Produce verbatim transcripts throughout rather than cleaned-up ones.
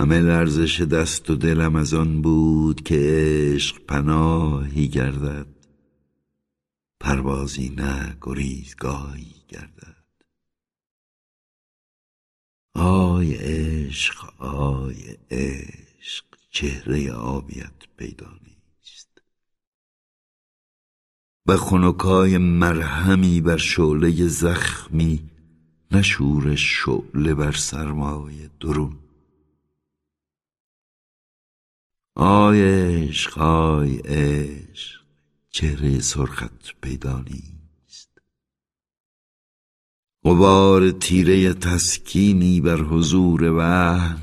همه لرزش دست و دلم از آن بود که عشق پناهی گردد، پروازی نه گریزگاهی گردد. آی عشق آی عشق، چهره آبیت پیدا نیست. و خنکای مرهمی بر شعله زخمی، نه شورش شعله بر سرمای درون. آی عشق آی عشق، چهره سرخت پیدا نیست. غبار تیره تسکینی بر حضور وحل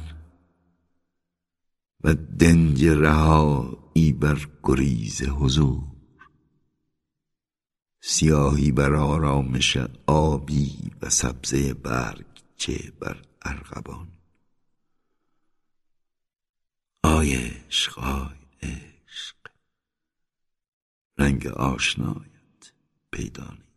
و دنج رهایی بر گریز حضور. سیاهی بر آرامش آبی و سبزه برگ چه بر ارغوان. آی عشق آی عشق، رنگ آشنایت پیدا نیست.